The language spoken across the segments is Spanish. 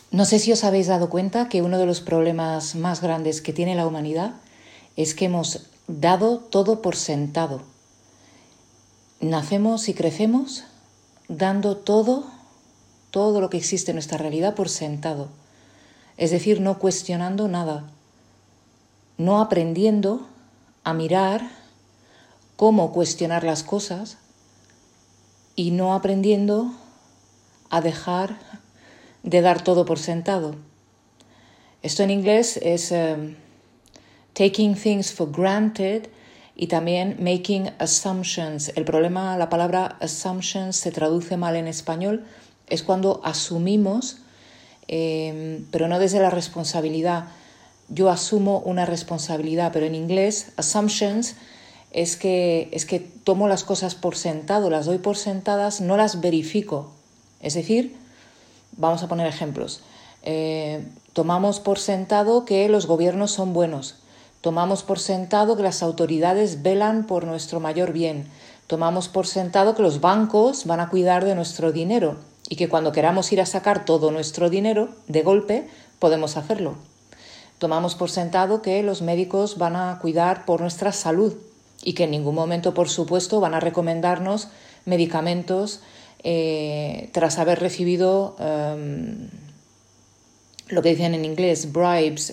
No sé si os habéis dado cuenta que uno de los problemas más grandes que tiene la humanidad es que hemos dado todo por sentado. Nacemos y crecemos dando todo lo que existe en nuestra realidad por sentado. Es decir, no cuestionando nada, no aprendiendo a mirar cómo cuestionar las cosas y no aprendiendo a dejar de dar todo por sentado. Esto en inglés es taking things for granted y también making assumptions. El problema, la palabra assumptions se traduce mal en español, es cuando asumimos, pero no desde la responsabilidad. Yo asumo una responsabilidad, pero en inglés assumptions es que tomo las cosas por sentado, las doy por sentadas, no las verifico. Es decir, vamos a poner ejemplos. Tomamos por sentado que los gobiernos son buenos. Tomamos por sentado que las autoridades velan por nuestro mayor bien. Tomamos por sentado que los bancos van a cuidar de nuestro dinero y que cuando queramos ir a sacar todo nuestro dinero de golpe podemos hacerlo. Tomamos por sentado que los médicos van a cuidar por nuestra salud y que en ningún momento, por supuesto, van a recomendarnos medicamentos tras haber recibido lo que dicen en inglés, bribes,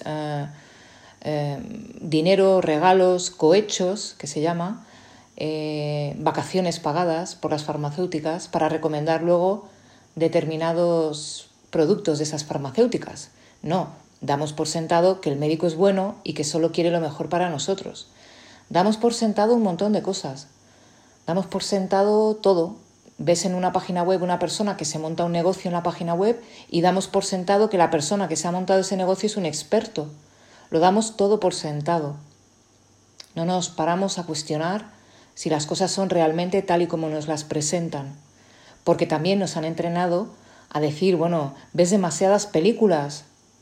dinero, regalos, cohechos, que se llama, vacaciones pagadas por las farmacéuticas para recomendar luego determinados productos de esas farmacéuticas. No, damos por sentado que el médico es bueno y que solo quiere lo mejor para nosotros. Damos por sentado un montón de cosas. Damos por sentado todo. Ves en una página web una persona que se monta un negocio en la página web y damos por sentado que la persona que se ha montado ese negocio es un experto. Lo damos todo por sentado. No nos paramos a cuestionar si las cosas son realmente tal y como nos las presentan. Porque también nos han entrenado a decir, bueno, ves demasiadas películas,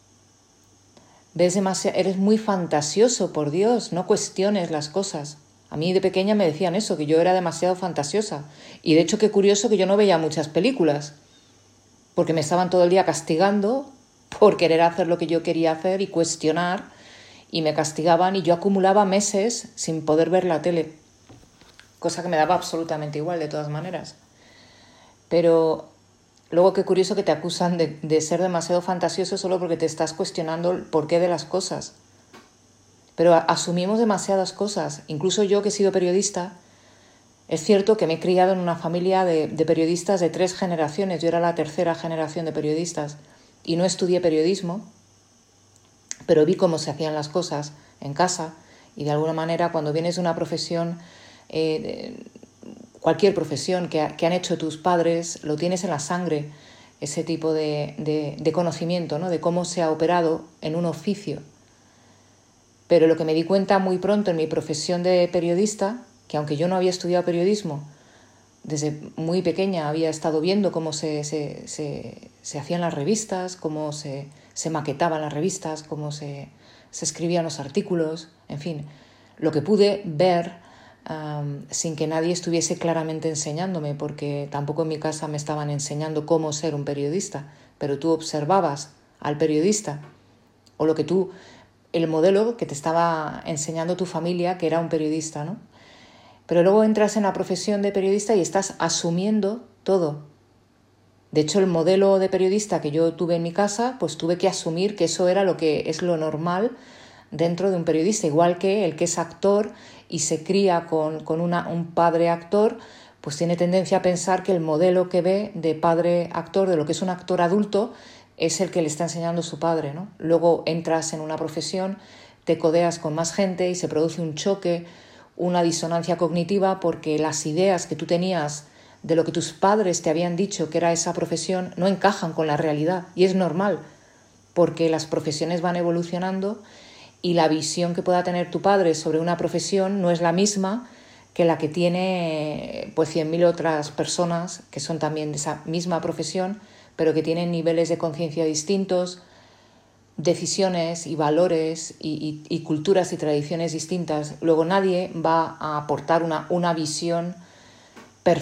eres muy fantasioso, por Dios, no cuestiones las cosas. A mí de pequeña me decían eso, que yo era demasiado fantasiosa. Y de hecho, qué curioso que yo no veía muchas películas, porque me estaban todo el día castigando por querer hacer lo que yo quería hacer y cuestionar, y me castigaban y yo acumulaba meses sin poder ver la tele, cosa que me daba absolutamente igual de todas maneras. Pero luego qué curioso que te acusan de ser demasiado fantasioso solo porque te estás cuestionando el porqué de las cosas. Pero asumimos demasiadas cosas. Incluso yo, que he sido periodista, es cierto que me he criado en una familia de periodistas de 3 generaciones. Yo era la 3ª generación de periodistas y no estudié periodismo, pero vi cómo se hacían las cosas en casa y de alguna manera cuando vienes de una profesión, cualquier profesión que han hecho tus padres, lo tienes en la sangre, ese tipo de conocimiento, ¿no? De cómo se ha operado en un oficio. Pero lo que me di cuenta muy pronto en mi profesión de periodista, que aunque yo no había estudiado periodismo, desde muy pequeña había estado viendo cómo se hacían las revistas, cómo se maquetaban las revistas, cómo se escribían los artículos, en fin, lo que pude ver sin que nadie estuviese claramente enseñándome, porque tampoco en mi casa me estaban enseñando cómo ser un periodista, pero tú observabas al periodista o el modelo que te estaba enseñando tu familia, que era un periodista, ¿no? Pero luego entras en la profesión de periodista y estás asumiendo todo. De hecho, el modelo de periodista que yo tuve en mi casa, pues tuve que asumir que eso era lo que es lo normal dentro de un periodista, igual que el que es actor y se cría con un padre actor, pues tiene tendencia a pensar que el modelo que ve de padre actor, de lo que es un actor adulto, es el que le está enseñando su padre, ¿no? Luego entras en una profesión, te codeas con más gente y se produce un choque, una disonancia cognitiva, porque las ideas que tú tenías de lo que tus padres te habían dicho que era esa profesión no encajan con la realidad. Y es normal, porque las profesiones van evolucionando y la visión que pueda tener tu padre sobre una profesión no es la misma que la que tiene pues 100.000 otras personas que son también de esa misma profesión, pero que tienen niveles de conciencia distintos, decisiones y valores y culturas y tradiciones distintas. Luego nadie va a aportar una visión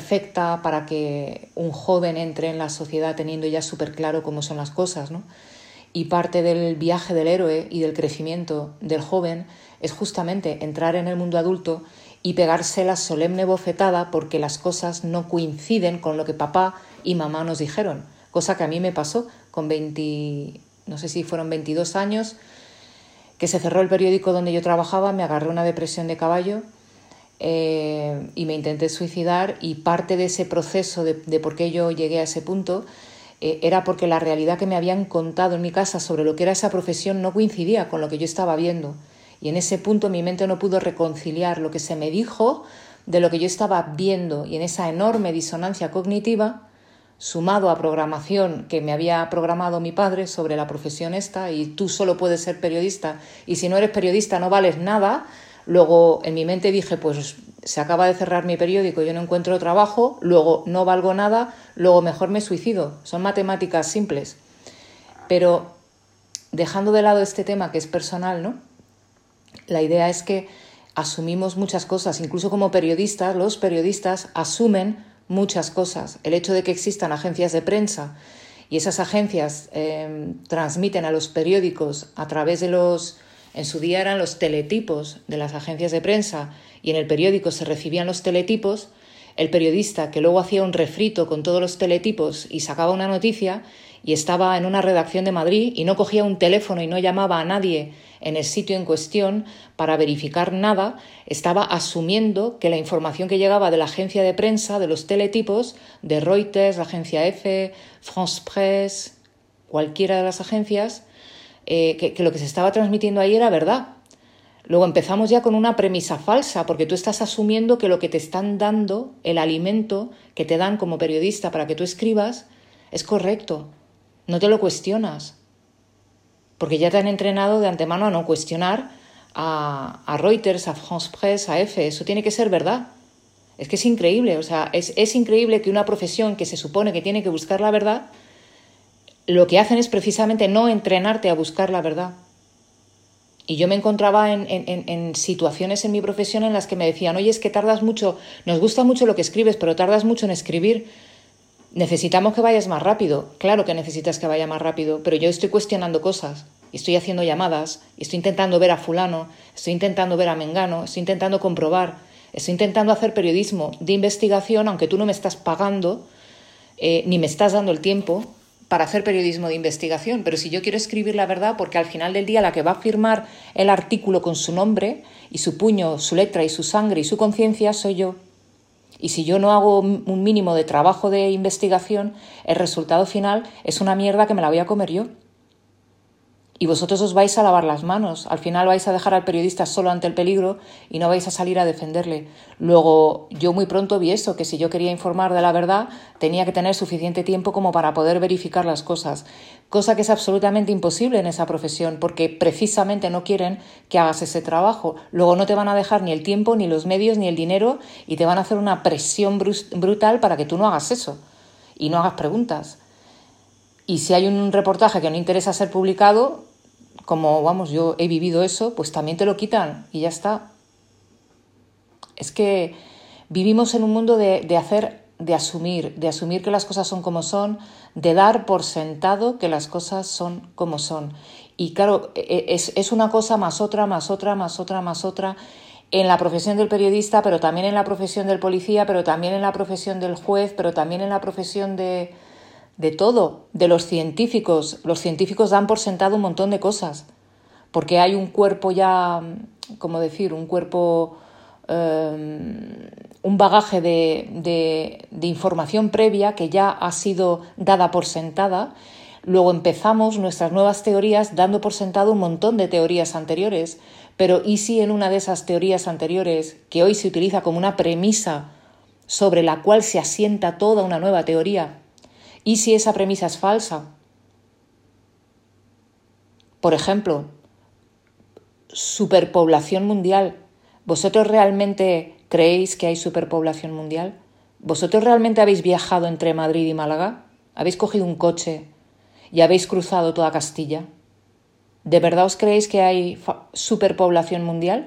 perfecta para que un joven entre en la sociedad teniendo ya súper claro cómo son las cosas, ¿no? Y parte del viaje del héroe y del crecimiento del joven es justamente entrar en el mundo adulto y pegarse la solemne bofetada porque las cosas no coinciden con lo que papá y mamá nos dijeron. Cosa que a mí me pasó con 20, no sé si fueron 22 años, que se cerró el periódico donde yo trabajaba, me agarré una depresión de caballo y me intenté suicidar, y parte de ese proceso de por qué yo llegué a ese punto era porque la realidad que me habían contado en mi casa sobre lo que era esa profesión no coincidía con lo que yo estaba viendo. Y en ese punto mi mente no pudo reconciliar lo que se me dijo de lo que yo estaba viendo, y en esa enorme disonancia cognitiva, sumado a programación que me había programado mi padre sobre la profesión esta, y tú solo puedes ser periodista, y si no eres periodista no vales nada. Luego en mi mente dije, pues se acaba de cerrar mi periódico, yo no encuentro trabajo, luego no valgo nada, luego mejor me suicido. Son matemáticas simples. Pero dejando de lado este tema que es personal, ¿no? La idea es que asumimos muchas cosas, incluso como periodistas, los periodistas asumen muchas cosas. El hecho de que existan agencias de prensa y esas agencias transmiten a los periódicos a través de en su día eran los teletipos de las agencias de prensa, y en el periódico se recibían los teletipos. El periodista que luego hacía un refrito con todos los teletipos y sacaba una noticia y estaba en una redacción de Madrid y no cogía un teléfono y no llamaba a nadie en el sitio en cuestión para verificar nada, estaba asumiendo que la información que llegaba de la agencia de prensa, de los teletipos, de Reuters, la agencia F, France Press, cualquiera de las agencias, que lo que se estaba transmitiendo ahí era verdad. Luego empezamos ya con una premisa falsa, porque tú estás asumiendo que lo que te están dando, el alimento que te dan como periodista para que tú escribas, es correcto. No te lo cuestionas, porque ya te han entrenado de antemano a no cuestionar a Reuters, a France Press, a F. Eso tiene que ser verdad. Es que es increíble, o sea, es increíble que una profesión que se supone que tiene que buscar la verdad, lo que hacen es precisamente no entrenarte a buscar la verdad. Y yo me encontraba en situaciones en mi profesión en las que me decían, oye, es que tardas mucho, nos gusta mucho lo que escribes, pero tardas mucho en escribir. Necesitamos que vayas más rápido. Claro que necesitas que vaya más rápido, pero yo estoy cuestionando cosas, y estoy haciendo llamadas, y estoy intentando ver a fulano, estoy intentando ver a mengano, estoy intentando comprobar, estoy intentando hacer periodismo de investigación, aunque tú no me estás pagando, ni me estás dando el tiempo para hacer periodismo de investigación. Pero si yo quiero escribir la verdad, porque al final del día la que va a firmar el artículo con su nombre y su puño, su letra y su sangre y su conciencia soy yo. Y si yo no hago un mínimo de trabajo de investigación, el resultado final es una mierda que me la voy a comer yo. Y vosotros os vais a lavar las manos. Al final vais a dejar al periodista solo ante el peligro y no vais a salir a defenderle. Luego, yo muy pronto vi eso, que si yo quería informar de la verdad, tenía que tener suficiente tiempo como para poder verificar las cosas. Cosa que es absolutamente imposible en esa profesión, porque precisamente no quieren que hagas ese trabajo. Luego no te van a dejar ni el tiempo, ni los medios, ni el dinero, y te van a hacer una presión brutal para que tú no hagas eso y no hagas preguntas. Y si hay un reportaje que no interesa ser publicado, como vamos, yo he vivido eso, pues también te lo quitan y ya está. Es que vivimos en un mundo de asumir que las cosas son como son, de dar por sentado que las cosas son como son. Y claro, es una cosa más otra, más otra, más otra, más otra, en la profesión del periodista, pero también en la profesión del policía, pero también en la profesión del juez, pero también en la profesión de todo, de los científicos. Los científicos dan por sentado un montón de cosas, porque hay un cuerpo ya, ¿cómo decir? Un cuerpo, un bagaje de información previa que ya ha sido dada por sentada. Luego empezamos nuestras nuevas teorías dando por sentado un montón de teorías anteriores, pero ¿y si en una de esas teorías anteriores, que hoy se utiliza como una premisa sobre la cual se asienta toda una nueva teoría, ¿y si esa premisa es falsa? Por ejemplo, superpoblación mundial. ¿Vosotros realmente creéis que hay superpoblación mundial? ¿Vosotros realmente habéis viajado entre Madrid y Málaga? ¿Habéis cogido un coche y habéis cruzado toda Castilla? ¿De verdad os creéis que hay superpoblación mundial?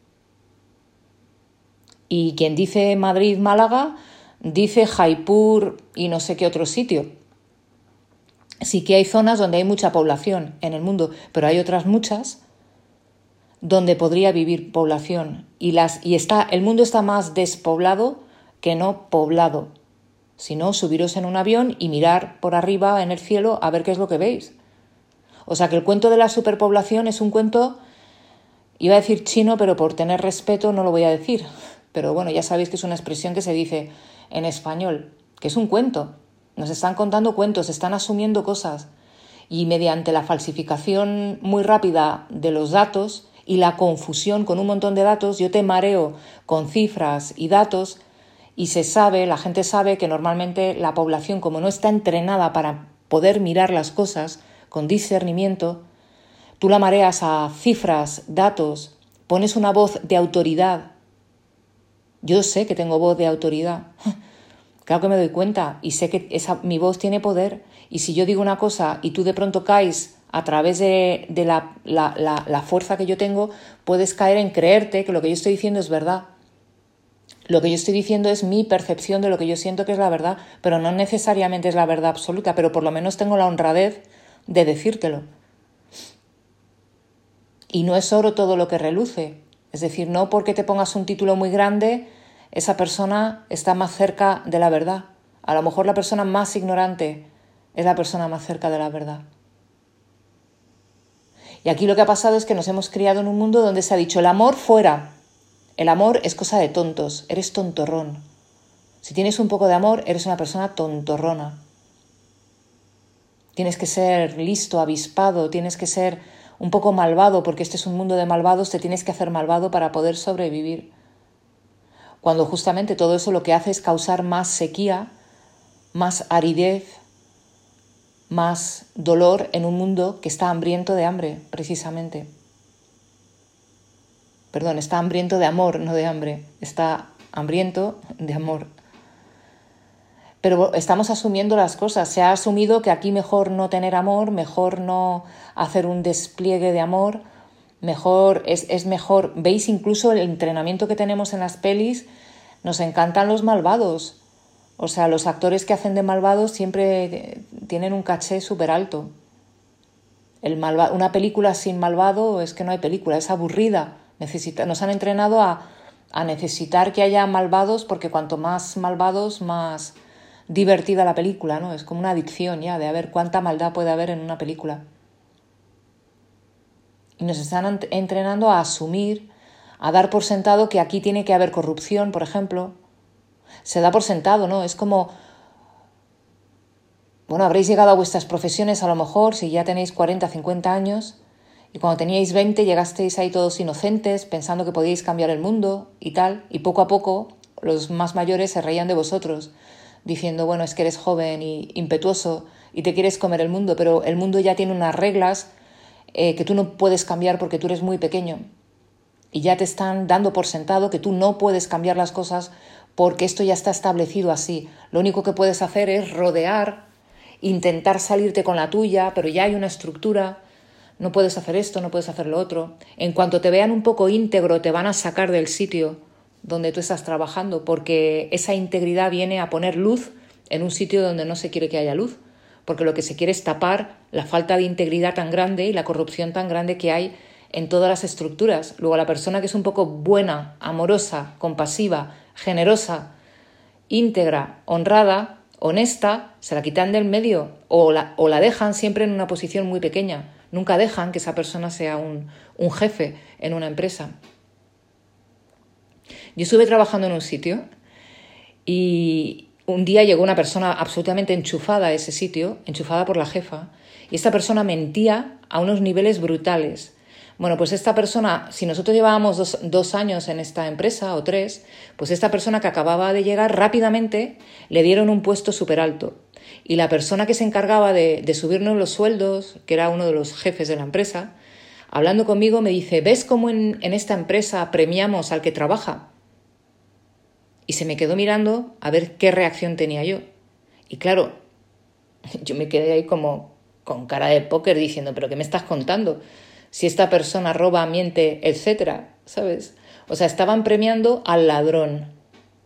Y quien dice Madrid-Málaga dice Jaipur y no sé qué otro sitio. sí que hay zonas donde hay mucha población en el mundo, pero hay otras muchas donde podría vivir población. El mundo está más despoblado que no poblado. Si no, subiros en un avión y mirar por arriba en el cielo a ver qué es lo que veis. O sea que el cuento de la superpoblación es un cuento, iba a decir chino, pero por tener respeto no lo voy a decir. Pero bueno, ya sabéis que es una expresión que se dice en español, que es un cuento. Nos están contando cuentos, están asumiendo cosas. Y mediante la falsificación muy rápida de los datos y la confusión con un montón de datos, yo te mareo con cifras y datos y la gente sabe que normalmente la población, como no está entrenada para poder mirar las cosas con discernimiento, tú la mareas a cifras, datos, pones una voz de autoridad. Yo sé que tengo voz de autoridad, claro que me doy cuenta y sé que mi voz tiene poder, y si yo digo una cosa y tú de pronto caes a través de la fuerza que yo tengo, puedes caer en creerte que lo que yo estoy diciendo es verdad. Lo que yo estoy diciendo es mi percepción de lo que yo siento que es la verdad, pero no necesariamente es la verdad absoluta, pero por lo menos tengo la honradez de decírtelo. Y no es oro todo lo que reluce. Es decir, no porque te pongas un título muy grande, esa persona está más cerca de la verdad. A lo mejor la persona más ignorante es la persona más cerca de la verdad. Y aquí lo que ha pasado es que nos hemos criado en un mundo donde se ha dicho el amor fuera. El amor es cosa de tontos, eres tontorrón. Si tienes un poco de amor, eres una persona tontorrona. Tienes que ser listo, avispado, tienes que ser un poco malvado, porque este es un mundo de malvados, te tienes que hacer malvado para poder sobrevivir. Cuando justamente todo eso lo que hace es causar más sequía, más aridez, más dolor en un mundo que está hambriento de hambre, precisamente. Perdón, está hambriento de amor, no de hambre. Está hambriento de amor. Pero estamos asumiendo las cosas. Se ha asumido que aquí mejor no tener amor, mejor no hacer un despliegue de amor, es mejor. ¿Veis? Incluso el entrenamiento que tenemos en las pelis, nos encantan los malvados. O sea, los actores que hacen de malvados siempre tienen un caché súper alto. Una película sin malvado es que no hay película, es aburrida. Nos han entrenado a necesitar que haya malvados, porque cuanto más malvados, más divertida la película, ¿no? Es como una adicción ya de a ver cuánta maldad puede haber en una película. Y nos están entrenando a asumir, a dar por sentado que aquí tiene que haber corrupción, por ejemplo. Se da por sentado, ¿no? Es como, bueno, habréis llegado a vuestras profesiones a lo mejor, si ya tenéis 40, 50 años, y cuando teníais 20 llegasteis ahí todos inocentes, pensando que podíais cambiar el mundo y tal, y poco a poco los más mayores se reían de vosotros, diciendo, bueno, es que eres joven y impetuoso y te quieres comer el mundo, pero el mundo ya tiene unas reglas que tú no puedes cambiar porque tú eres muy pequeño. Y ya te están dando por sentado que tú no puedes cambiar las cosas porque esto ya está establecido así. Lo único que puedes hacer es rodear, intentar salirte con la tuya, pero ya hay una estructura. No puedes hacer esto, no puedes hacer lo otro. En cuanto te vean un poco íntegro, te van a sacar del sitio donde tú estás trabajando, porque esa integridad viene a poner luz en un sitio donde no se quiere que haya luz, porque lo que se quiere es tapar la falta de integridad tan grande y la corrupción tan grande que hay en todas las estructuras. Luego la persona que es un poco buena, amorosa, compasiva, generosa, íntegra, honrada, honesta, se la quitan del medio o la dejan siempre en una posición muy pequeña. Nunca dejan que esa persona sea un jefe en una empresa. Yo estuve trabajando en un sitio y un día llegó una persona absolutamente enchufada a ese sitio, enchufada por la jefa, y esta persona mentía a unos niveles brutales. Bueno, pues esta persona, si nosotros llevábamos dos años en esta empresa o 3, pues esta persona que acababa de llegar rápidamente le dieron un puesto súper alto. Y la persona que se encargaba de subirnos los sueldos, que era uno de los jefes de la empresa, hablando conmigo me dice, ¿ves cómo en esta empresa premiamos al que trabaja? Y se me quedó mirando a ver qué reacción tenía yo. Y claro, yo me quedé ahí como con cara de póker diciendo, ¿pero qué me estás contando? Si esta persona roba, miente, etcétera, ¿sabes? O sea, estaban premiando al ladrón,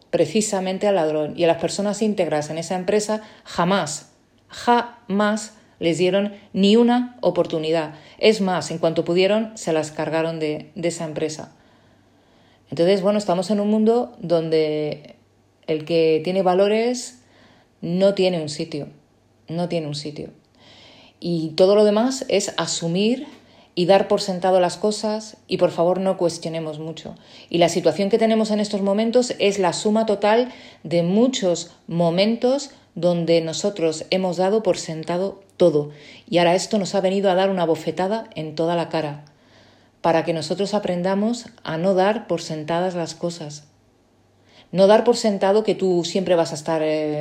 precisamente al ladrón. Y a las personas íntegras en esa empresa jamás les dieron ni una oportunidad. Es más, en cuanto pudieron, se las cargaron de esa empresa. Entonces, bueno, estamos en un mundo donde el que tiene valores no tiene un sitio, no tiene un sitio. Y todo lo demás es asumir y dar por sentado las cosas y por favor no cuestionemos mucho. Y la situación que tenemos en estos momentos es la suma total de muchos momentos donde nosotros hemos dado por sentado todo. Y ahora esto nos ha venido a dar una bofetada en toda la cara, para que nosotros aprendamos a no dar por sentadas las cosas. No dar por sentado que tú siempre vas a estar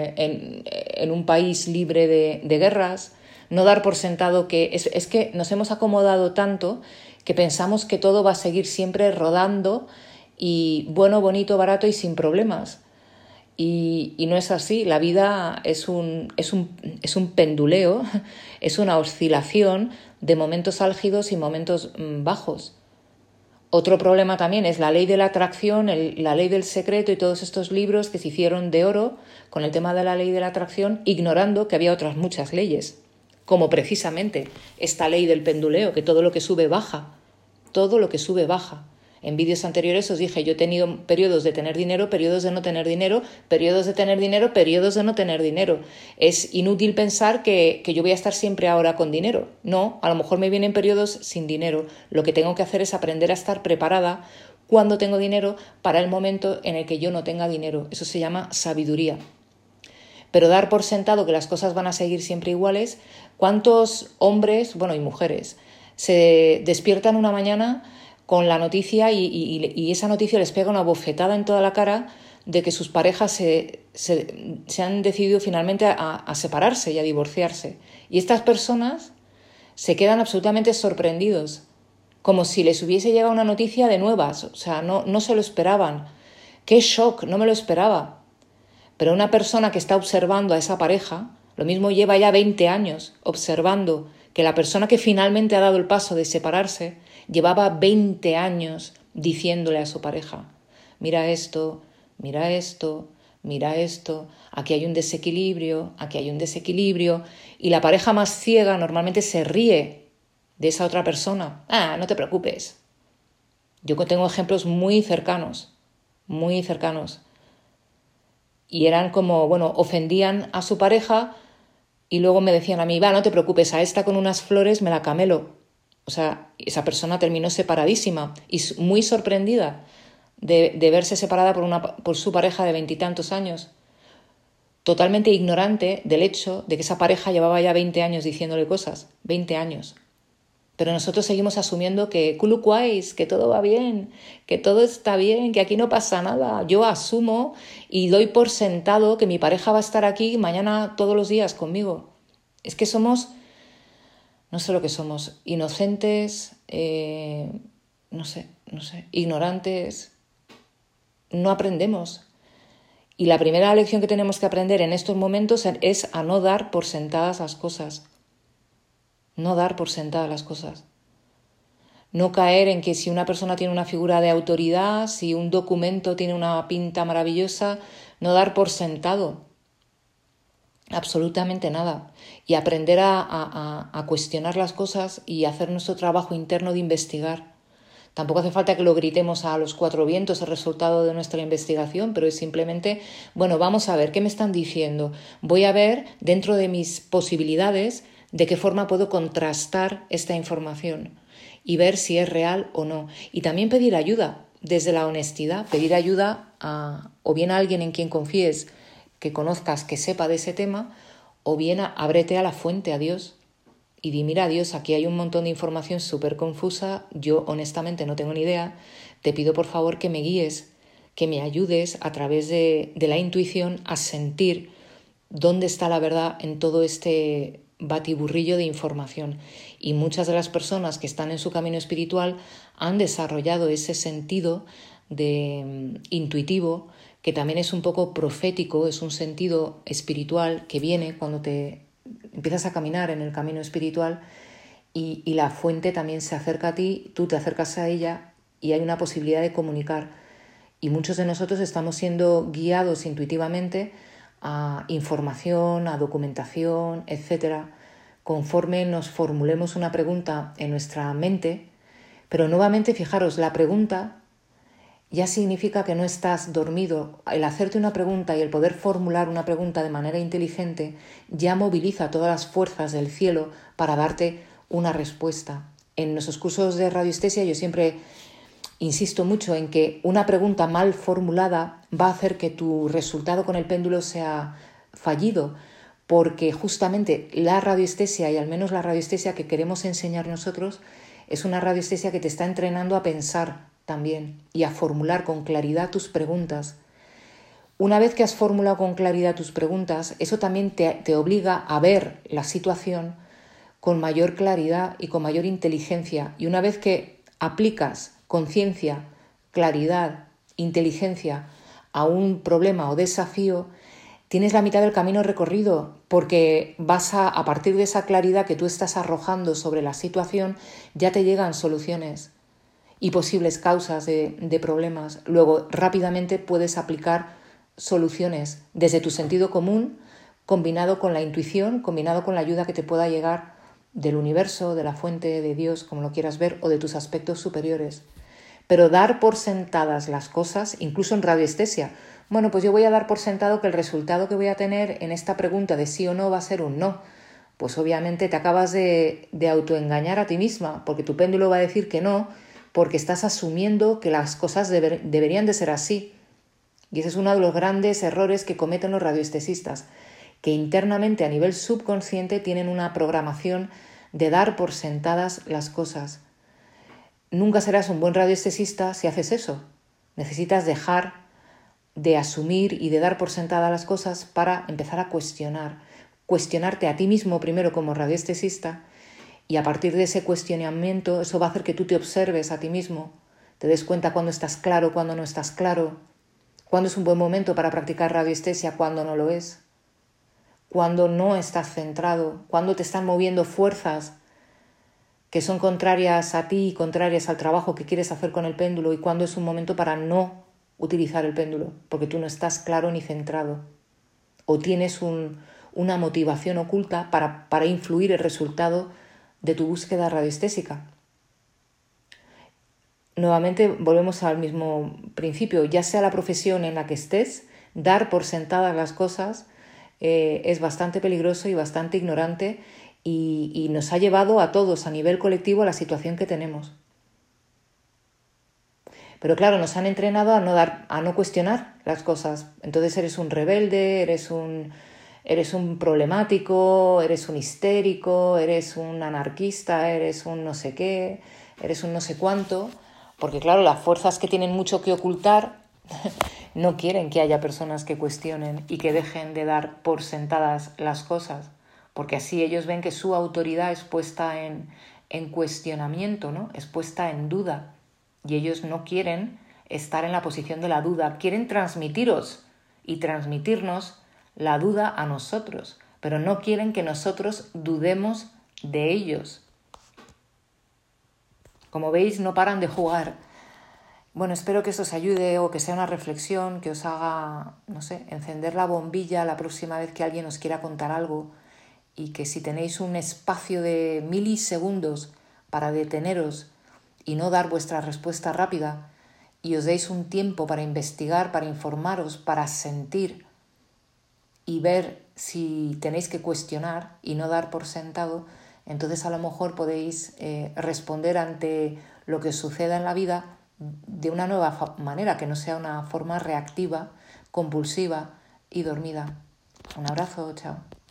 en un país libre de guerras. No dar por sentado que... Es que nos hemos acomodado tanto que pensamos que todo va a seguir siempre rodando y bueno, bonito, barato y sin problemas. Y no es así. La vida es un penduleo, es una oscilación de momentos álgidos y momentos bajos. Otro problema también es la ley de la atracción, la ley del secreto y todos estos libros que se hicieron de oro con el tema de la ley de la atracción, ignorando que había otras muchas leyes, como precisamente esta ley del penduleo, que todo lo que sube baja, todo lo que sube baja. En vídeos anteriores os dije, yo he tenido periodos de tener dinero, periodos de no tener dinero, periodos de tener dinero, periodos de no tener dinero. Es inútil pensar que yo voy a estar siempre ahora con dinero. No, a lo mejor me vienen periodos sin dinero. Lo que tengo que hacer es aprender a estar preparada cuando tengo dinero para el momento en el que yo no tenga dinero. Eso se llama sabiduría. Pero dar por sentado que las cosas van a seguir siempre iguales, ¿cuántos hombres, bueno, y mujeres, se despiertan una mañana con la noticia y esa noticia les pega una bofetada en toda la cara de que sus parejas se han decidido finalmente a separarse y a divorciarse? Y estas personas se quedan absolutamente sorprendidos, como si les hubiese llegado una noticia de nuevas, o sea, no se lo esperaban. ¡Qué shock! No me lo esperaba. Pero una persona que está observando a esa pareja, lo mismo lleva ya 20 años observando que la persona que finalmente ha dado el paso de separarse llevaba 20 años diciéndole a su pareja, mira esto, mira esto, mira esto, aquí hay un desequilibrio, y la pareja más ciega normalmente se ríe de esa otra persona. Ah, no te preocupes. Yo tengo ejemplos muy cercanos, y eran como, bueno, ofendían a su pareja y luego me decían a mí, va, no te preocupes, a esta con unas flores me la camelo. O sea, esa persona terminó separadísima y muy sorprendida de verse separada por su pareja de 20 y tantos años. Totalmente ignorante del hecho de que esa pareja llevaba ya 20 años diciéndole cosas. 20 años. Pero nosotros seguimos asumiendo que culuquais, que todo va bien, que todo está bien, que aquí no pasa nada. Yo asumo y doy por sentado que mi pareja va a estar aquí mañana todos los días conmigo. Es que somos, no sé lo que somos, inocentes, no sé, ignorantes, no aprendemos. Y la primera lección que tenemos que aprender en estos momentos es a no dar por sentadas las cosas. No dar por sentadas las cosas. No caer en que si una persona tiene una figura de autoridad, si un documento tiene una pinta maravillosa, no dar por sentado absolutamente nada. Y aprender a cuestionar las cosas y hacer nuestro trabajo interno de investigar. Tampoco hace falta que lo gritemos a los cuatro vientos el resultado de nuestra investigación, pero es simplemente, bueno, vamos a ver qué me están diciendo. Voy a ver dentro de mis posibilidades de qué forma puedo contrastar esta información y ver si es real o no. Y también pedir ayuda desde la honestidad, pedir ayuda o bien a alguien en quien confíes, que conozcas, que sepa de ese tema, o bien ábrete a la fuente, a Dios, y di, mira, Dios, aquí hay un montón de información súper confusa, yo honestamente no tengo ni idea, te pido por favor que me guíes, que me ayudes a través de la intuición a sentir dónde está la verdad en todo este batiburrillo de información. Y muchas de las personas que están en su camino espiritual han desarrollado ese sentido intuitivo, que también es un poco profético, es un sentido espiritual que viene cuando te empiezas a caminar en el camino espiritual y la fuente también se acerca a ti, tú te acercas a ella y hay una posibilidad de comunicar. Y muchos de nosotros estamos siendo guiados intuitivamente a información, a documentación, etcétera, conforme nos formulemos una pregunta en nuestra mente, pero nuevamente fijaros, la pregunta ya significa que no estás dormido. El hacerte una pregunta y el poder formular una pregunta de manera inteligente ya moviliza todas las fuerzas del cielo para darte una respuesta. En nuestros cursos de radioestesia yo siempre insisto mucho en que una pregunta mal formulada va a hacer que tu resultado con el péndulo sea fallido, porque justamente la radioestesia, y al menos la radioestesia que queremos enseñar nosotros, es una radioestesia que te está entrenando a pensar también y a formular con claridad tus preguntas. Una vez que has formulado con claridad tus preguntas, eso también te obliga a ver la situación con mayor claridad y con mayor inteligencia. Y una vez que aplicas conciencia, claridad, inteligencia a un problema o desafío, tienes la mitad del camino recorrido, porque a partir de esa claridad que tú estás arrojando sobre la situación, ya te llegan soluciones y posibles causas de problemas. Luego rápidamente puedes aplicar soluciones desde tu sentido común, combinado con la intuición, combinado con la ayuda que te pueda llegar del universo, de la fuente, de Dios, como lo quieras ver, o de tus aspectos superiores. Pero dar por sentadas las cosas, incluso en radioestesia. Bueno, pues yo voy a dar por sentado que el resultado que voy a tener en esta pregunta de sí o no va a ser un no. Pues obviamente te acabas de autoengañar a ti misma, porque tu péndulo va a decir que no, porque estás asumiendo que las cosas deberían de ser así. Y ese es uno de los grandes errores que cometen los radioestesistas, que internamente a nivel subconsciente tienen una programación de dar por sentadas las cosas. Nunca serás un buen radioestesista si haces eso. Necesitas dejar de asumir y de dar por sentadas las cosas para empezar a cuestionarte a ti mismo primero como radioestesista, y a partir de ese cuestionamiento eso va a hacer que tú te observes a ti mismo, te des cuenta cuando estás claro, cuando no estás claro, cuándo es un buen momento para practicar radioestesia, cuándo no lo es, cuándo no estás centrado, cuándo te están moviendo fuerzas que son contrarias a ti, contrarias al trabajo que quieres hacer con el péndulo, y cuándo es un momento para no utilizar el péndulo, porque tú no estás claro ni centrado, o tienes una motivación oculta para influir el resultado de tu búsqueda radioestésica. Nuevamente volvemos al mismo principio, ya sea la profesión en la que estés, dar por sentadas las cosas es bastante peligroso y bastante ignorante, y nos ha llevado a todos a nivel colectivo a la situación que tenemos. Pero claro, nos han entrenado a no cuestionar las cosas. Entonces eres un rebelde, eres un problemático, eres un histérico, eres un anarquista, eres un no sé qué, eres un no sé cuánto. Porque claro, las fuerzas que tienen mucho que ocultar no quieren que haya personas que cuestionen y que dejen de dar por sentadas las cosas, porque así ellos ven que su autoridad es puesta en cuestionamiento, ¿no? Es puesta en duda, y ellos no quieren estar en la posición de la duda, quieren transmitiros y transmitirnos la duda a nosotros, pero no quieren que nosotros dudemos de ellos. Como veis, no paran de jugar. Bueno, espero que eso os ayude, o que sea una reflexión que os haga, no sé, encender la bombilla la próxima vez que alguien os quiera contar algo, y que si tenéis un espacio de milisegundos para deteneros y no dar vuestra respuesta rápida, y os deis un tiempo para investigar, para informaros, para sentir y ver si tenéis que cuestionar y no dar por sentado, entonces a lo mejor podéis responder ante lo que suceda en la vida de una nueva manera, que no sea una forma reactiva, compulsiva y dormida. Un abrazo, chao.